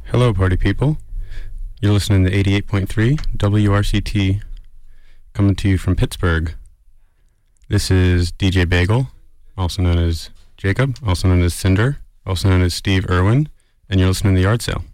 Hello, party people. You're listening to 88.3 WRCT, coming to you from Pittsburgh. This is DJ Bagel, also known as Jacob, also known as Cinder, also known as Steve Irwin, and you're listening to The Yard Sale.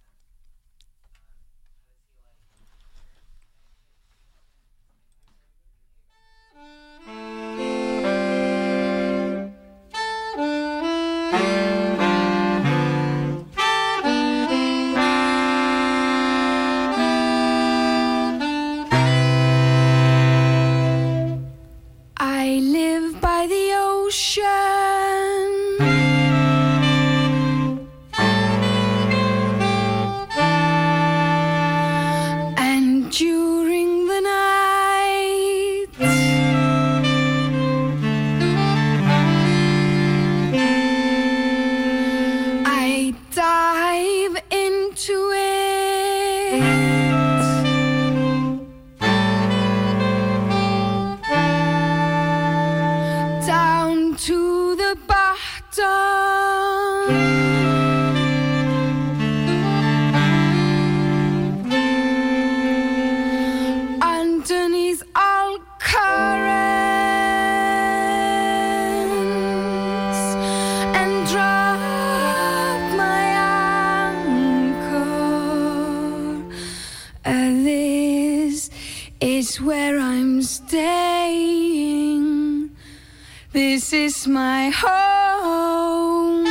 This is my home.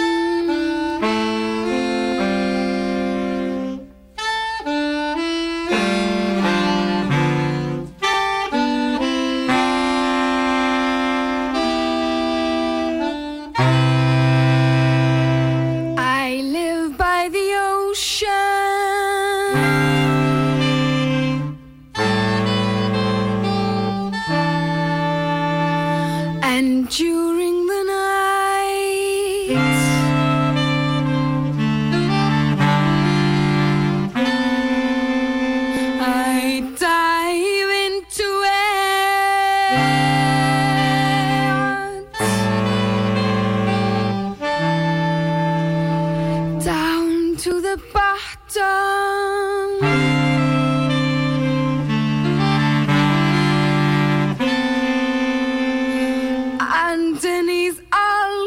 I live by the ocean. And during the night, I dive into it, down to the bottom. Underneath all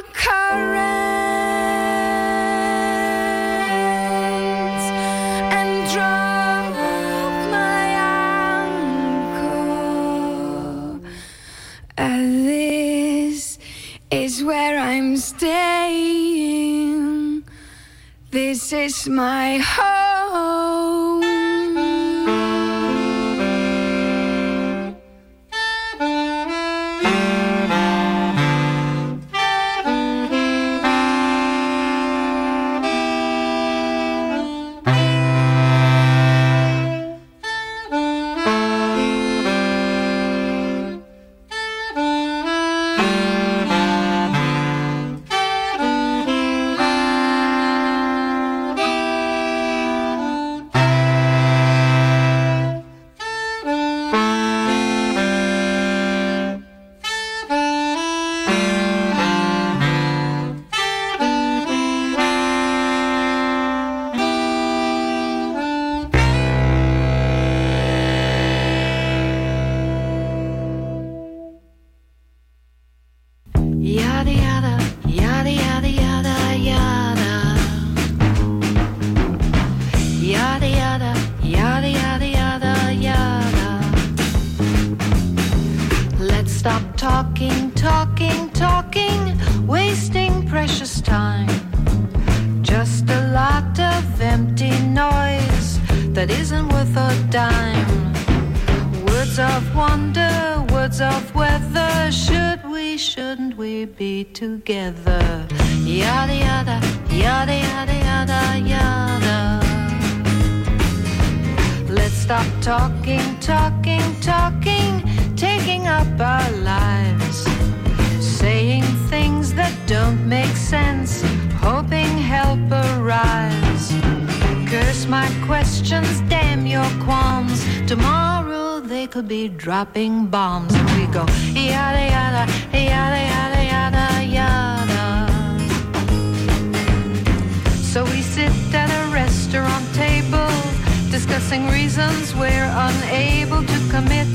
currents, and drop my anchor. This is where I'm staying. This is my home. Yada yada, yada yada yada yada. Yada yada, yada yada yada yada. Let's stop talking, talking, talking, wasting precious time. Just a lot of empty noise that isn't worth a dime. Words of wonder, words of weather. Should we, shouldn't we be together? Yada yada, yada yada yada yada. Let's stop talking, talking, talking, taking up our lives, saying things that don't make sense, hoping help arrives. Curse my questions, damn your qualms. Tomorrow they could be dropping bombs. And we go yada yada, yada yada yada yada. So we sit at a restaurant reasons we're unable to commit.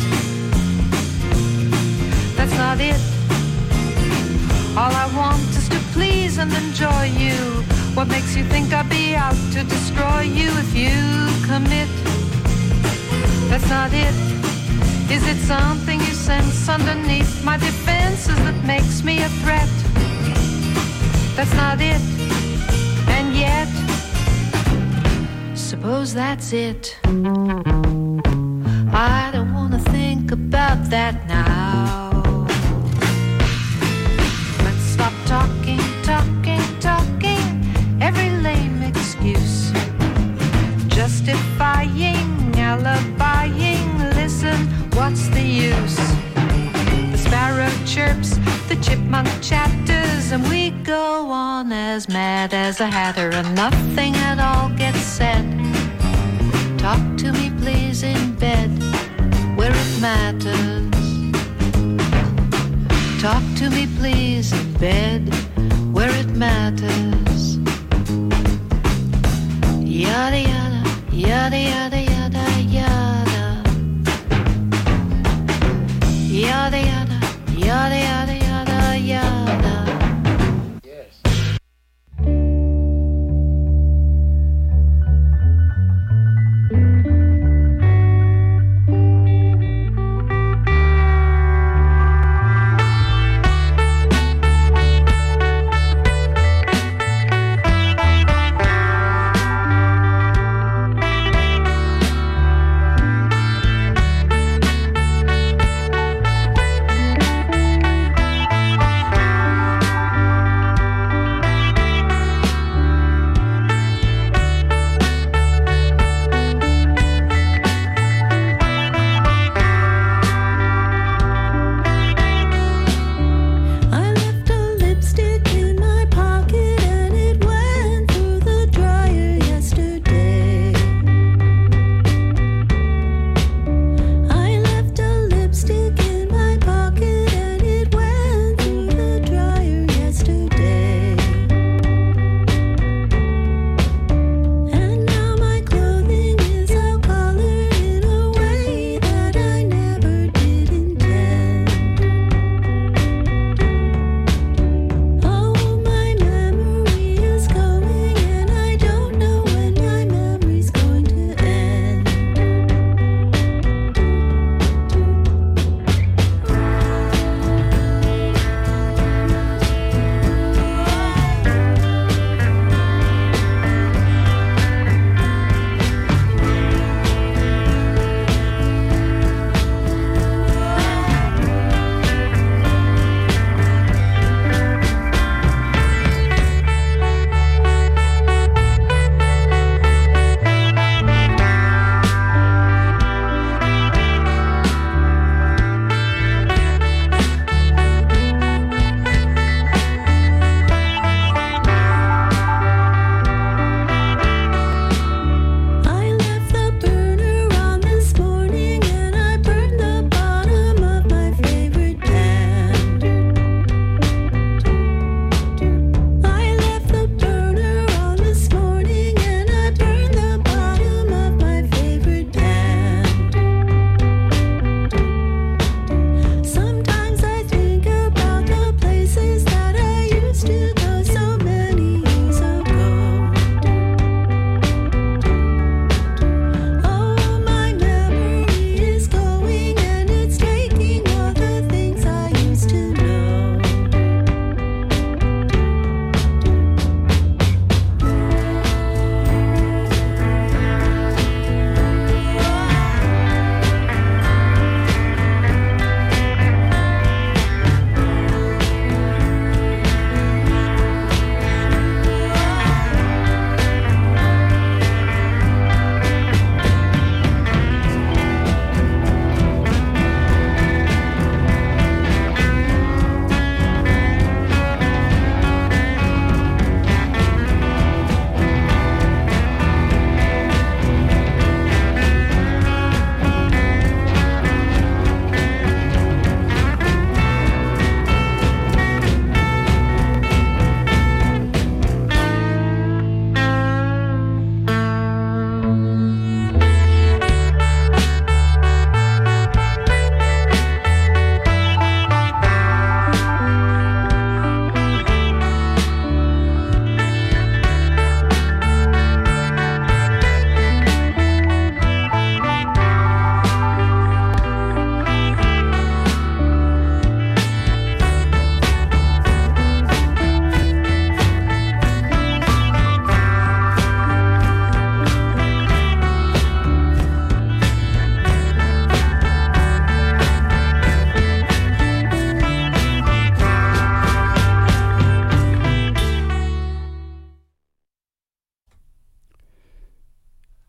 That's not it. All I want is to please and enjoy you. What makes you think I'd be out to destroy you if you commit? That's not it. Is it something you sense underneath my defenses that makes me a threat? That's not it. And yet, suppose that's it. I don't want to think about that now. Let's stop talking, talking, talking. Every lame excuse, justifying, alibiing. Listen, what's the use? The sparrow chirps, the chipmunk chatters, and we go on as mad as a hatter, and nothing at all gets said. Talk to me please in bed, where it matters. Talk to me please in bed, where it matters. Yada yada, yada yada yada yada. Yada yada, yada yada yada yada.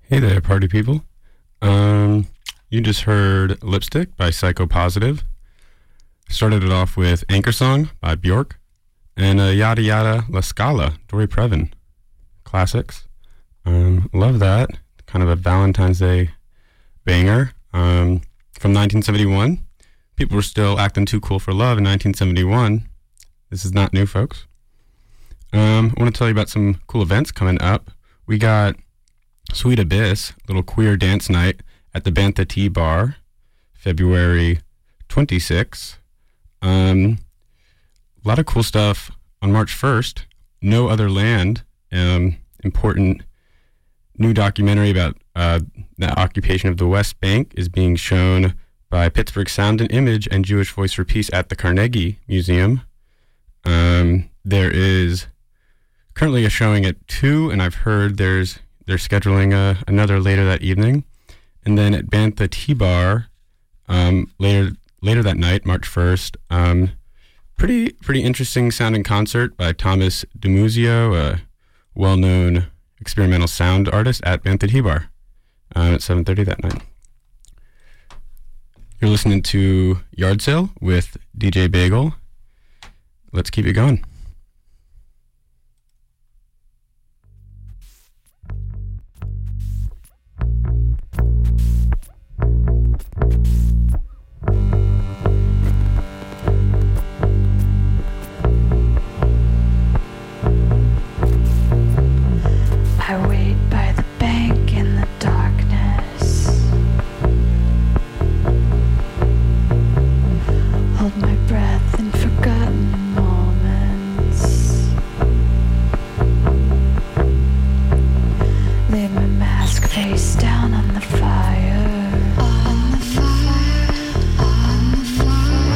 Hey there, party people. You just heard Lipstick by Psycho Positive. Started it off with Anchor Song by Bjork. And Yada Yada La Scala, Dory Previn. Classics. Love that. Kind of a Valentine's Day banger. From 1971. People were still acting too cool for love in 1971. This is not new, folks. I want to tell you about some cool events coming up. We got Sweet Abyss, little queer dance night at the Bantha Tea Bar, February 26th. A lot of cool stuff on March 1st. No Other Land, important new documentary about the occupation of the West Bank is being shown by Pittsburgh Sound and Image and Jewish Voice for Peace at the Carnegie Museum. There is currently a showing at 2, and I've heard they're scheduling another later that evening. And then at Bantha Tea Bar, later that night, March 1st, pretty interesting sounding concert by Thomas DiMuzio, a well-known experimental sound artist at Bantha Tea Bar at 7:30 that night. You're listening to Yard Sale with DJ Bagel. Let's keep it going. I wait by the bank in the darkness. Hold my breath in forgotten moments. Leave my mask face down on the fire. On the fire, on the fire.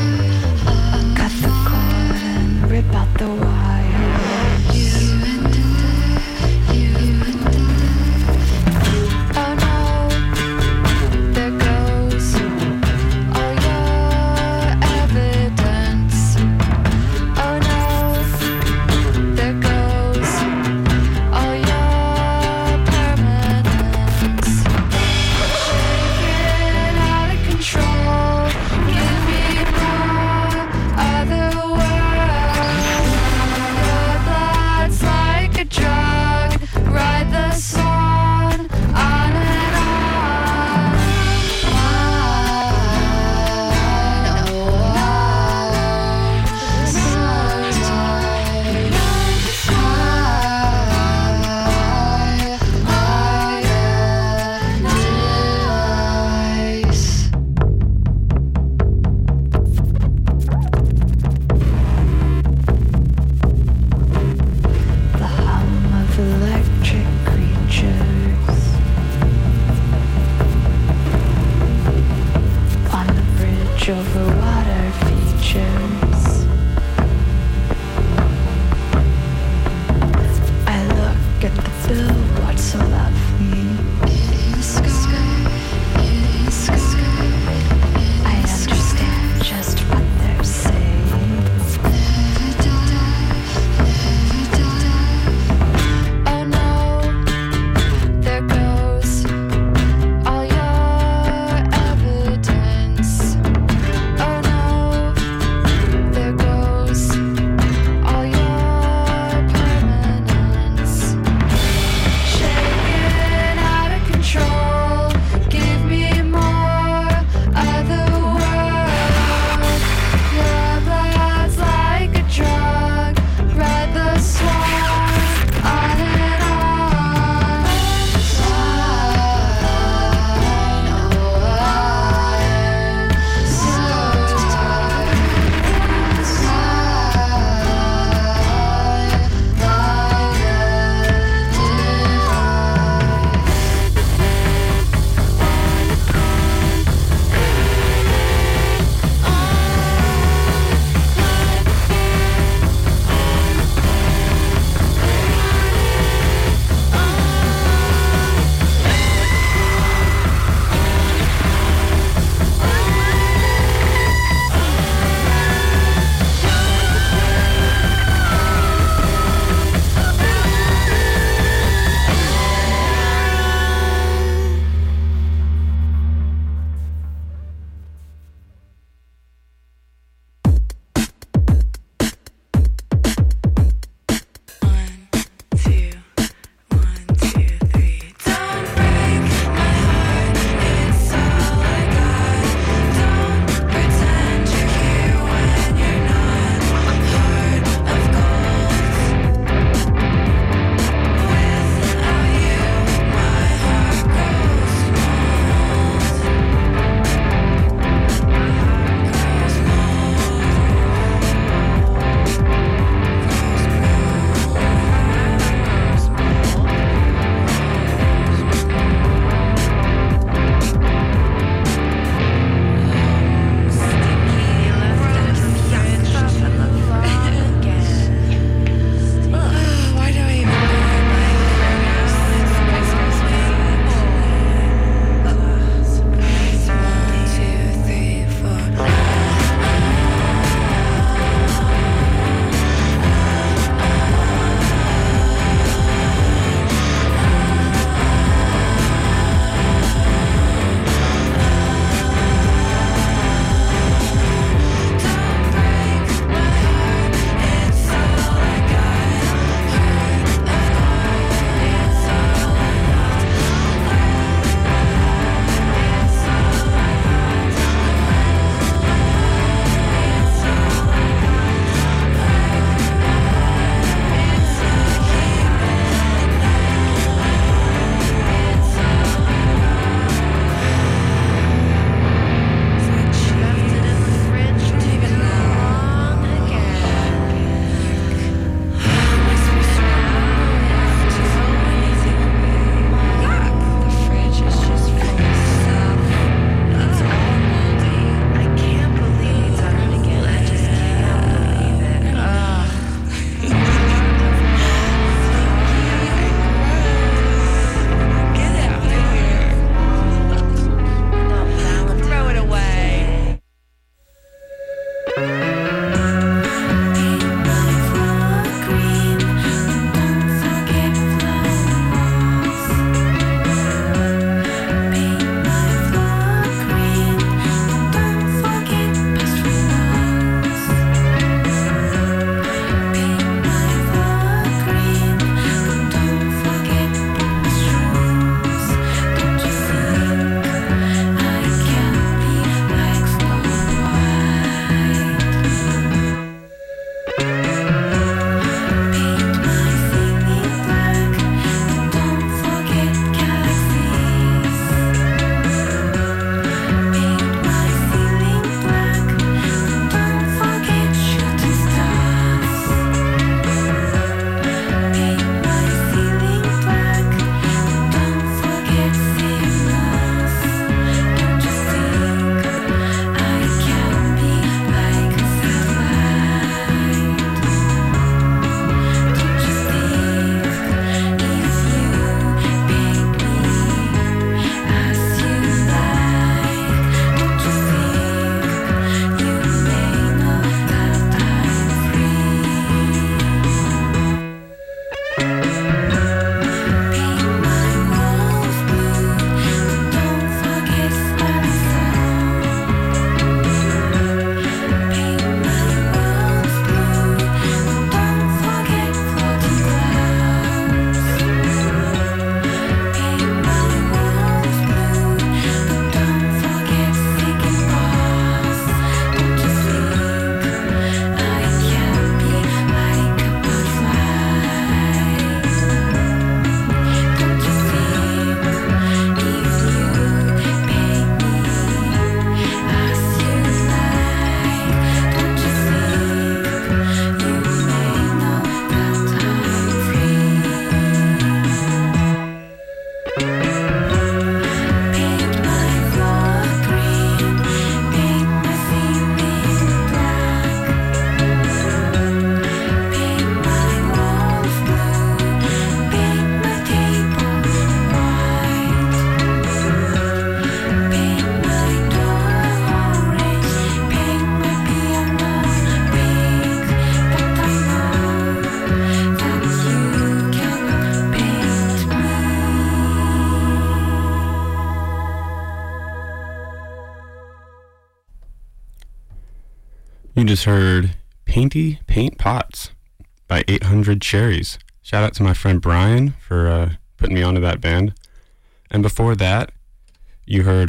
We just heard Paint Pots by 800 Cherries. Shout out to my friend Brian for putting me onto that band. And before that, you heard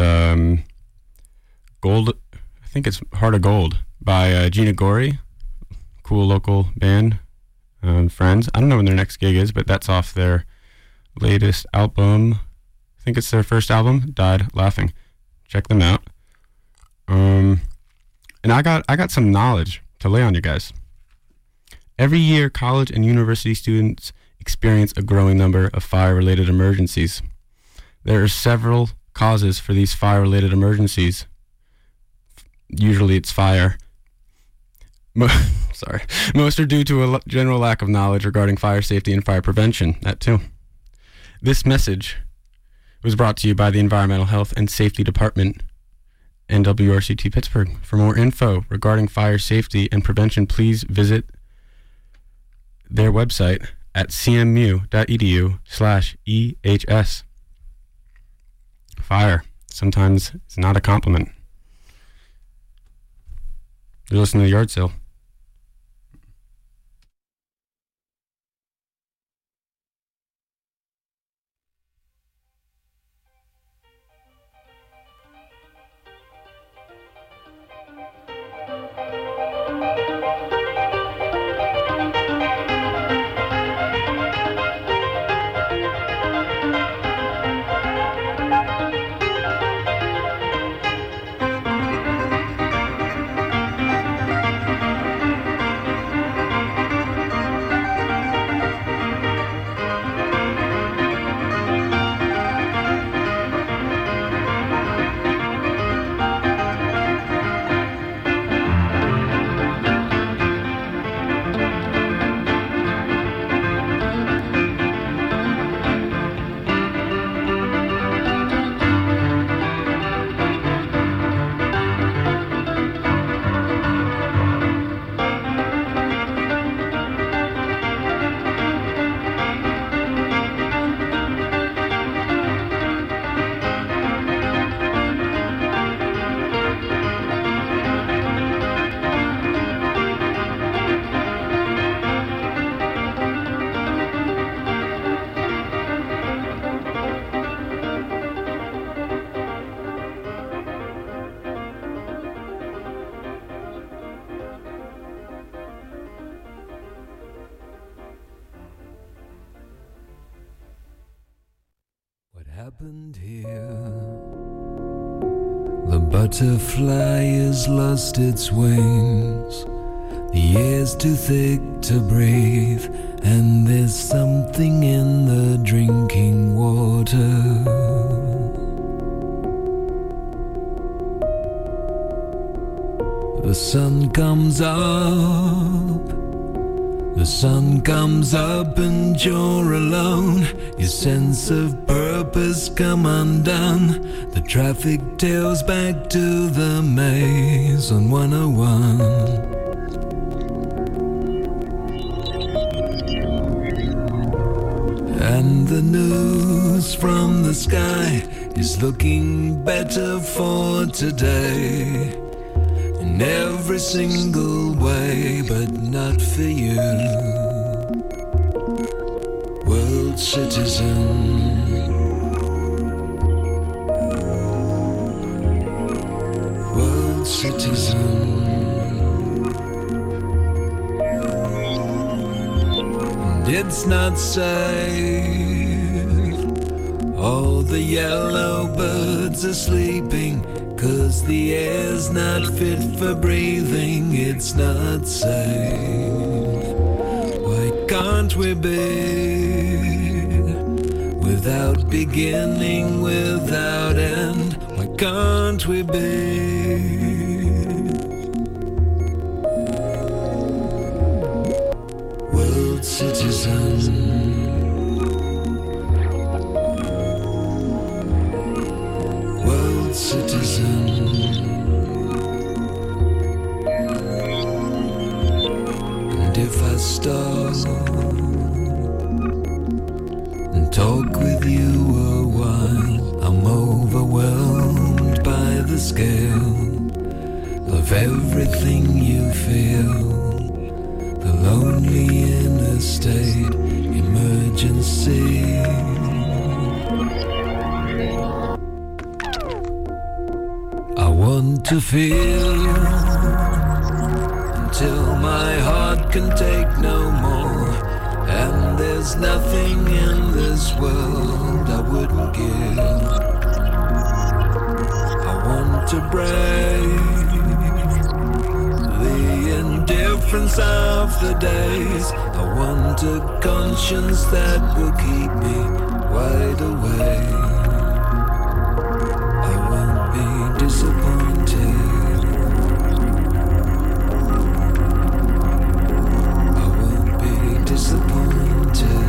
Gold, I think it's Heart of Gold by Gina Gori. Cool local band, friends. I don't know when their next gig is, but that's off their latest album. I think it's their first album, Died Laughing. Check them out. And I got some knowledge to lay on you guys. Every year, college and university students experience a growing number of fire-related emergencies. There are several causes for these fire-related emergencies. Usually it's fire. Most are due to a general lack of knowledge regarding fire safety and fire prevention. That too. This message was brought to you by the Environmental Health and Safety Department and WRCT Pittsburgh. For more info regarding fire safety and prevention, please visit their website at cmu.edu/EHS. Fire. Sometimes it's not a compliment. You're listening to the Yard Sale. Happened here. The butterfly has lost its wings. The air's too thick to breathe, and there's something in the drinking water. The sun comes up. The sun comes up and you're alone. Your sense of purpose come undone. The traffic tails back to the maze on 101. And the news from the sky is looking better for today. In every single way, but not for you. World citizen. World citizen. And it's not safe. All the yellow birds are sleeping, 'cause the air's not fit for breathing. It's not safe. Why can't we be without beginning, without end? Why can't we be world citizens? Citizen. And if I stop and talk with you a while, I'm overwhelmed by the scale of everything you feel. The lonely interstate emergency. I want to feel until my heart can take no more, and there's nothing in this world I wouldn't give. I want to break the indifference of the days. I want a conscience that will keep me wide awake. I won't be disappointed. I won't be disappointed.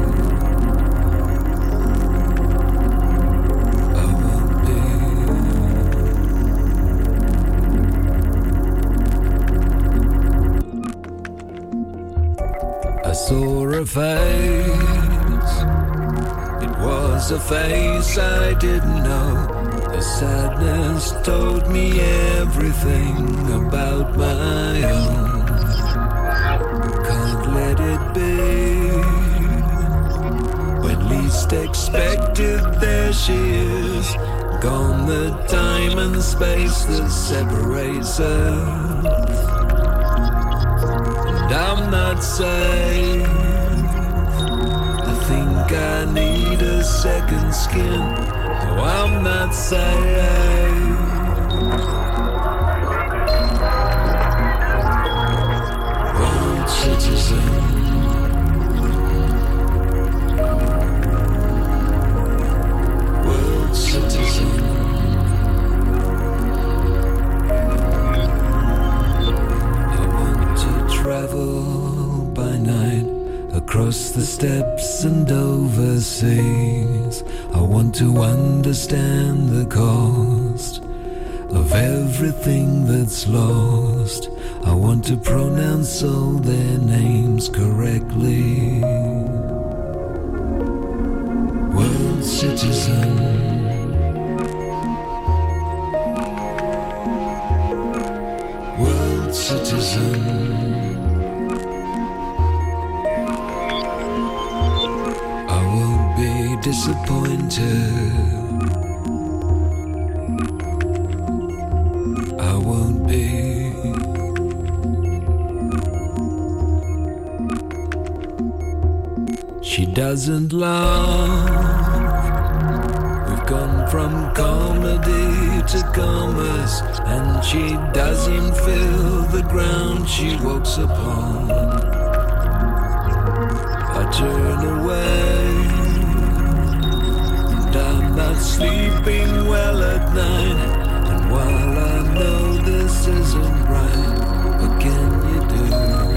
I won't be. I saw a face. It was a face I didn't know. The sadness told me everything about my own. Can't let it be. When least expected, there she is. Gone the time and space that separates us. And I'm not safe. I think I need a second skin. No, I'm not safe. World citizen. World citizen. I want to travel by night across the steppes and overseas. I want to understand the cost of everything that's lost. I want to pronounce all their names correctly. World citizen. World citizen. Disappointed. I won't be. She doesn't love. We've gone from comedy to commerce, and she doesn't feel the ground she walks upon. I turn away. I'm not sleeping well at night, and while I know this isn't right, what can you do?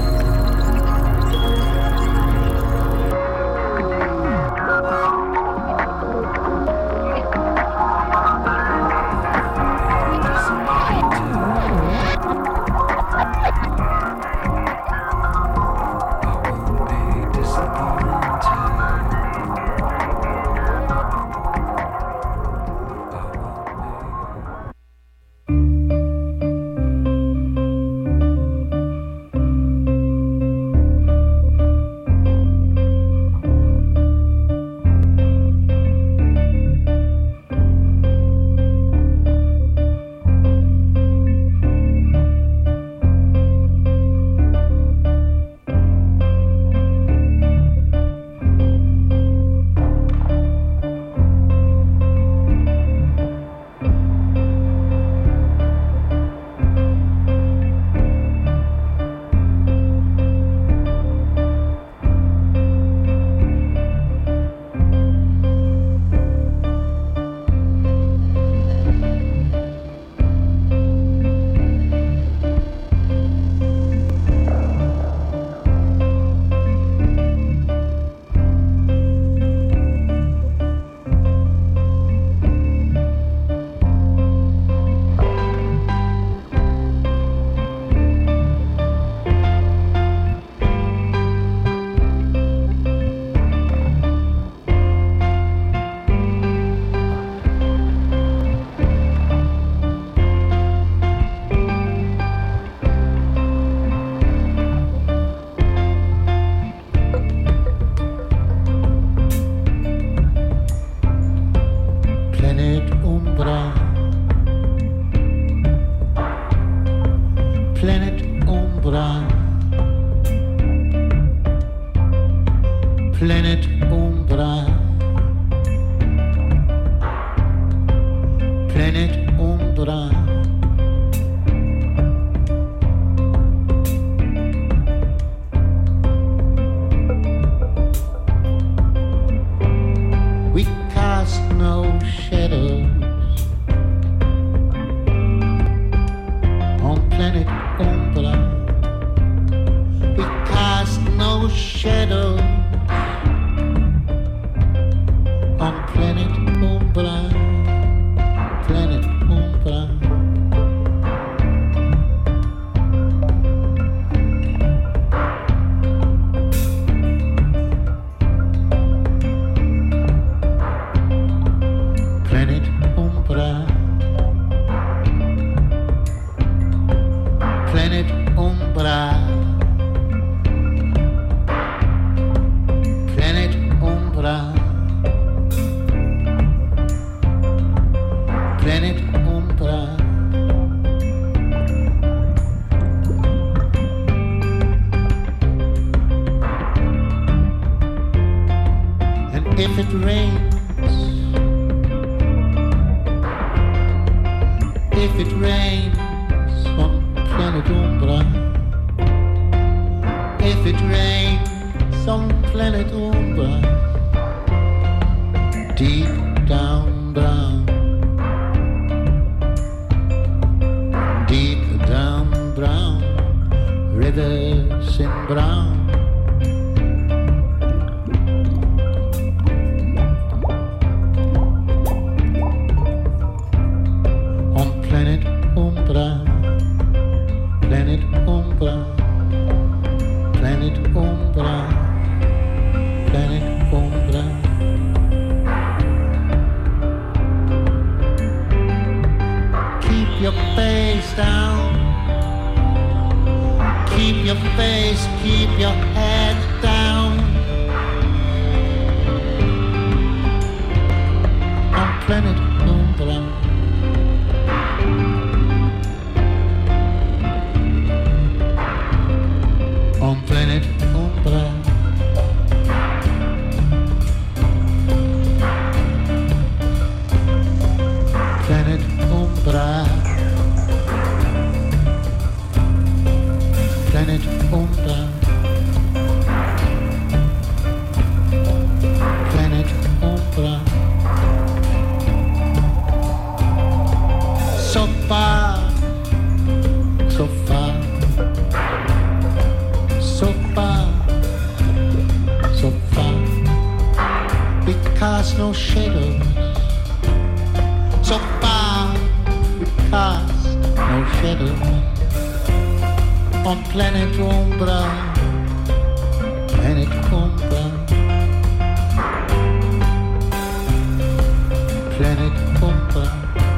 Planet Umbra. Planet Umbra. We cast no shadows on Planet Umbra. We cast no shadows on Planet Umbra. Planet Umbra. Planet Umbra. Planet Umbra. Planet Umbra. Planet Umbra. And if it rains, if it rains on Planet Umbra, if it rains on Planet Umbra, deep down brown, deep down brown, rivers in brown. On Planet Umbra, Planet Umbra, Planet Umbra, Planet Umbra. Keep your face down. Keep your face, keep your head down. On Planet Umbra. On Planet Umbra. Planet Umbra. Planet Umbra. Planet Umbra. So far, so far, so far, so far. We cast no shadows. So far, we cast no shadows. On Planet Umbra, Planet Umbra, Planet Umbra.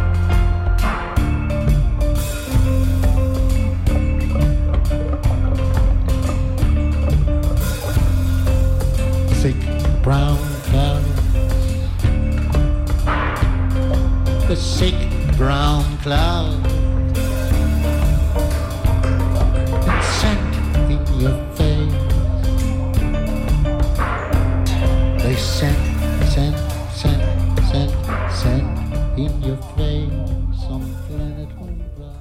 Thick brown clouds, the thick brown clouds. Your face. They sent in your face on Planet Umbra.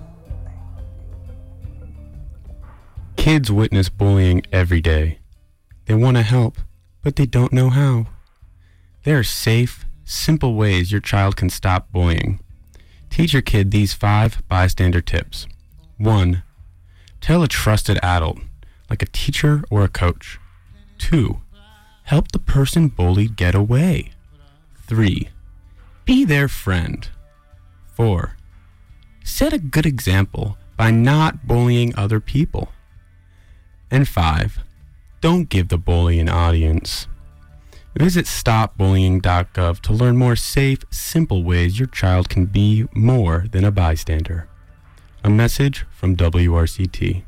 Kids witness bullying every day. They want to help, but they don't know how. There are safe, simple ways your child can stop bullying. Teach your kid these 5 bystander tips. 1. Tell a trusted adult, like a teacher or a coach. 2. Help the person bullied get away. 3. Be their friend. 4. Set a good example by not bullying other people. And 5. Don't give the bully an audience. Visit stopbullying.gov to learn more safe, simple ways your child can be more than a bystander. A message from WRCT.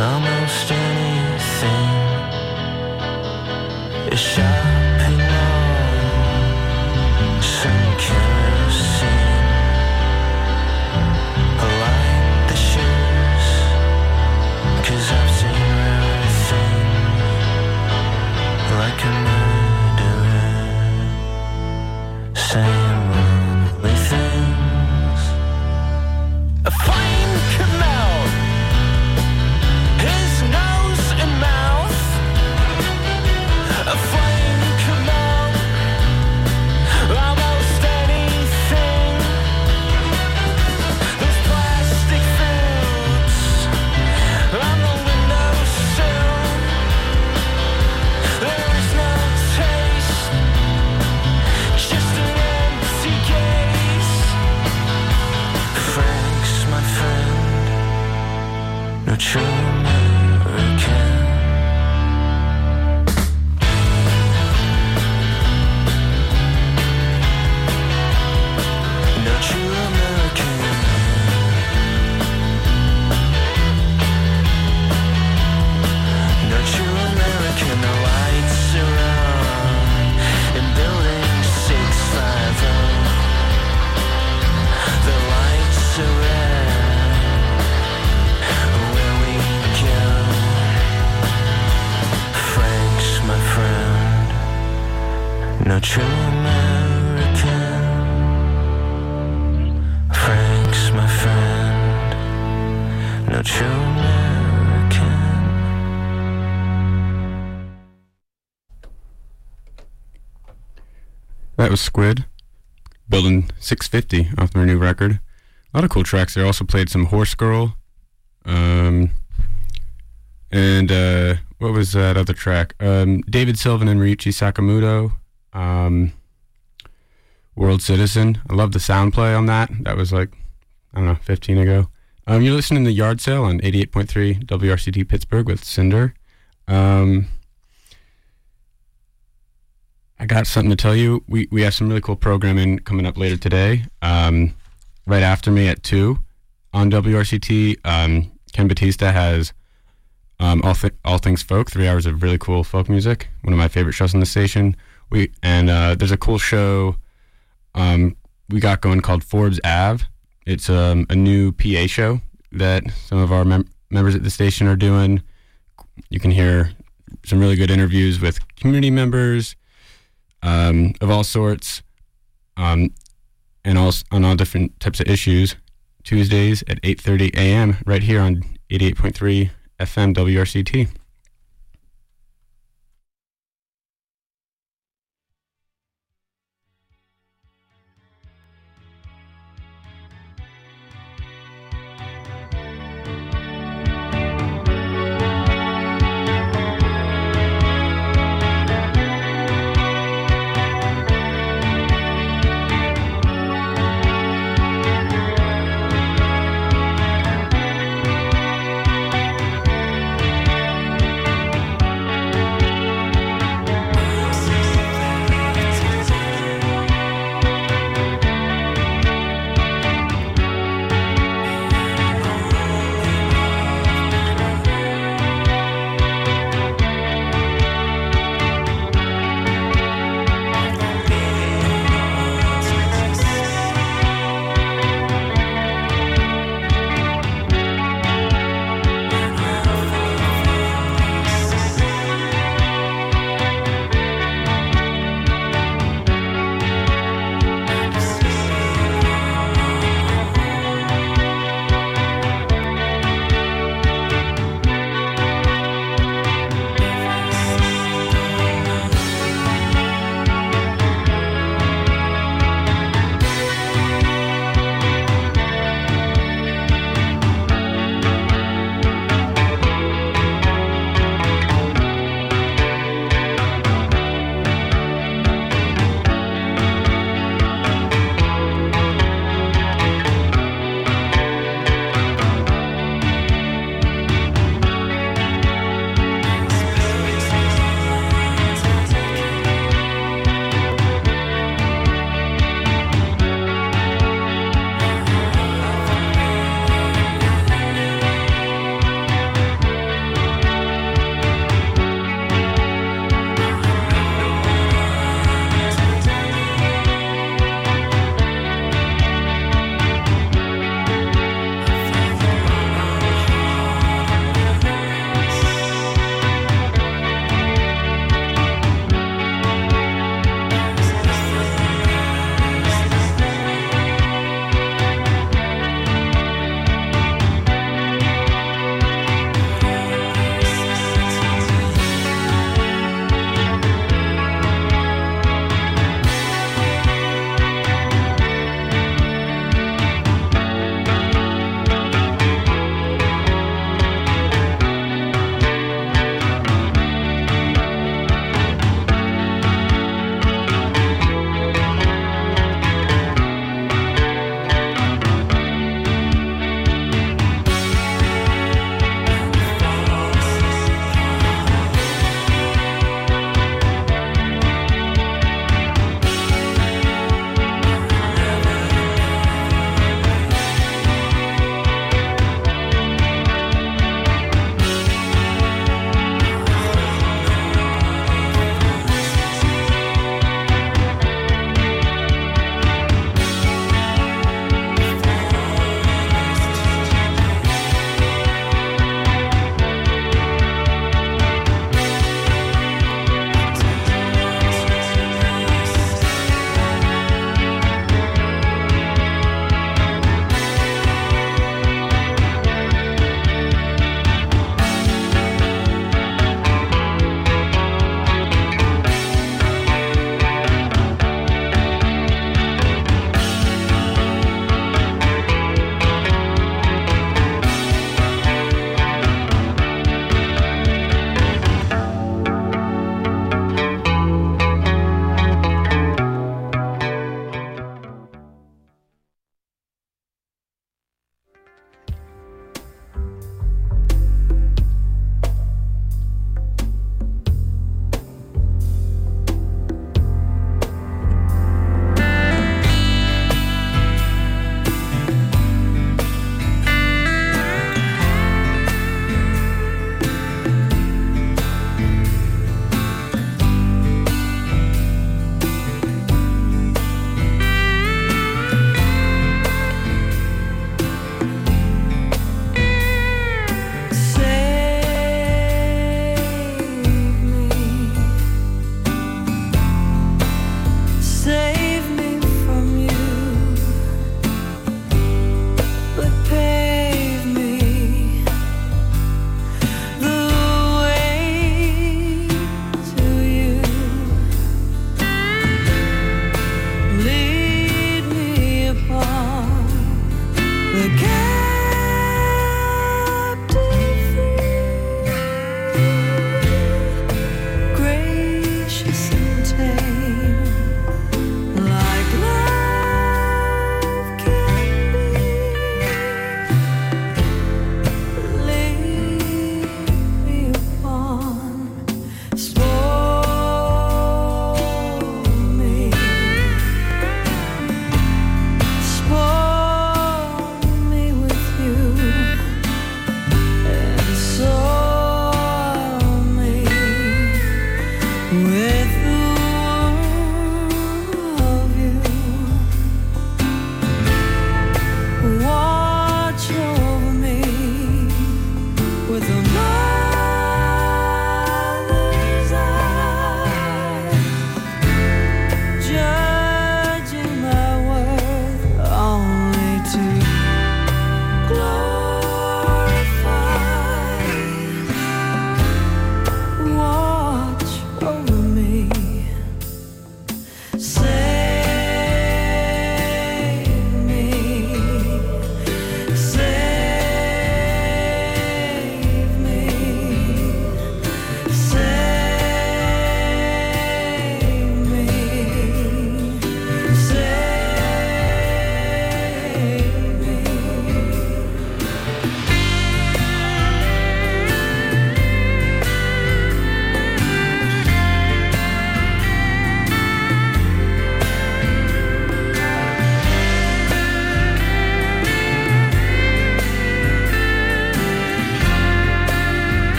almost anything. A shopping mall, some kerosene. I like the shoes, 'cause I've seen rare things, like a murderer saying lonely things. A flame come out, his nose and mouth. A flame come out, almost anything. Those plastic foods on the windowsill. There is no taste, just an empty gaze. Frank's my friend, no true American. No true American. No true American. The lights are on in building 650. The lights are red where we go. Frank's my friend. No true American. Frank's my friend. No true American. That was Squid, Building 650 off their new record. A lot of cool tracks. They also played some Horse Girl. And what was that other track? David Sylvan and Ryuichi Sakamoto. World Citizen. I love the sound play on that. That was like, I don't know, 15 ago. You're listening to Yard Sale on 88.3 WRCT Pittsburgh with Cinder. I got something to tell you. We have some really cool programming coming up later today. Right after me at 2 on WRCT, Ken Batista has All Things Folk, 3 hours of really cool folk music. One of my favorite shows on the station. There's a cool show we got going called Forbes Ave. It's a new PA show that some of our members at the station are doing. You can hear some really good interviews with community members of all sorts, and also on all different types of issues. Tuesdays at 8:30 a.m. right here on 88.3 FM WRCT.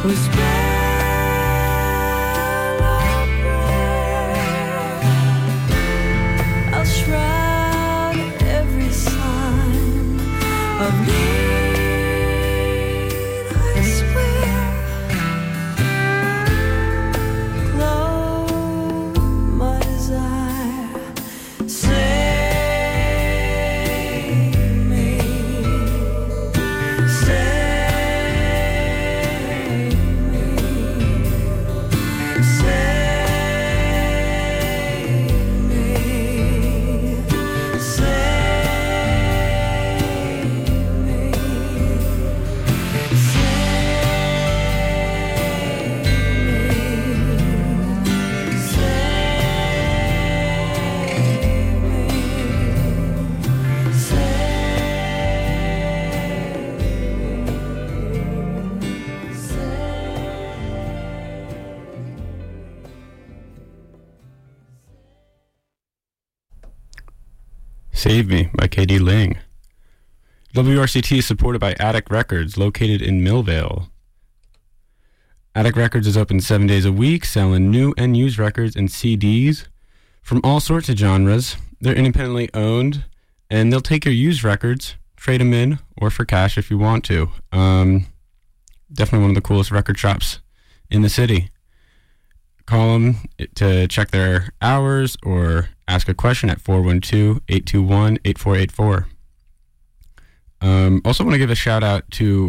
Save Me by Katie Ling. WRCT is supported by Attic Records, located in Millvale. Attic Records is open 7 days a week, selling new and used records and CDs from all sorts of genres. They're independently owned, and they'll take your used records, trade them in, or for cash if you want to. Definitely one of the coolest record shops in the city. Call them to check their hours or ask a question at 412-821-8484. Also want to give a shout out to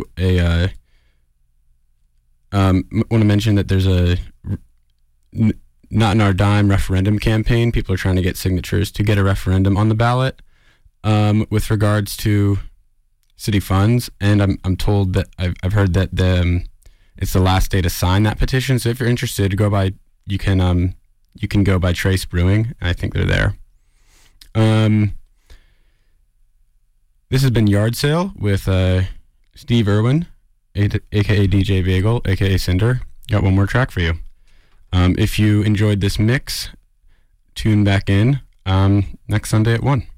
want to mention that there's a Not in Our Dime referendum campaign. People are trying to get signatures to get a referendum on the ballot with regards to city funds, and I'm told that I've heard that it's the last day to sign that petition. So if you're interested, you can go by Trace Brewing. I think they're there. This has been Yard Sale with Steve Irwin, aka DJ Bagel, aka Cinder. Got one more track for you. If you enjoyed this mix, tune back in next Sunday at 1.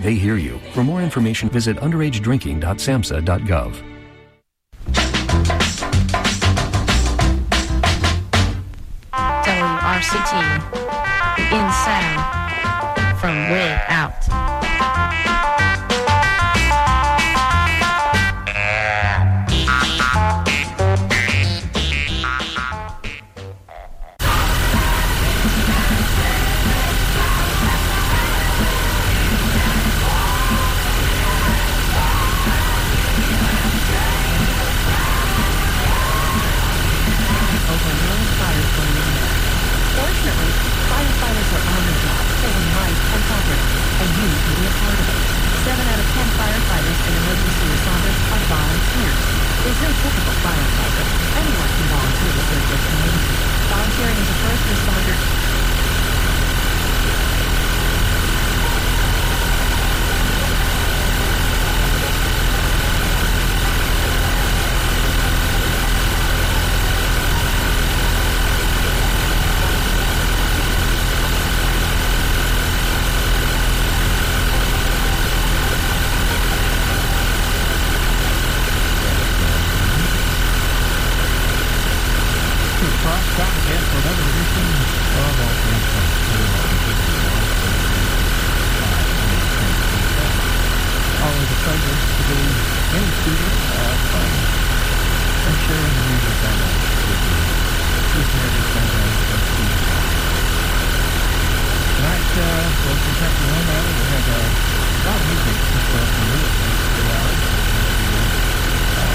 they hear you. For more information, visit underagedrinking.samhsa.gov. WRCT, in sound, from way out. Fortunately, firefighters are on the job, saving life and property, and you can be a part of it. 7 out of 10 firefighters and emergency responders are volunteers. There's no typical firefighter. Anyone can volunteer to serve their community. Volunteering as a first responder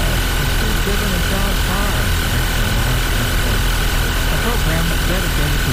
dedicated to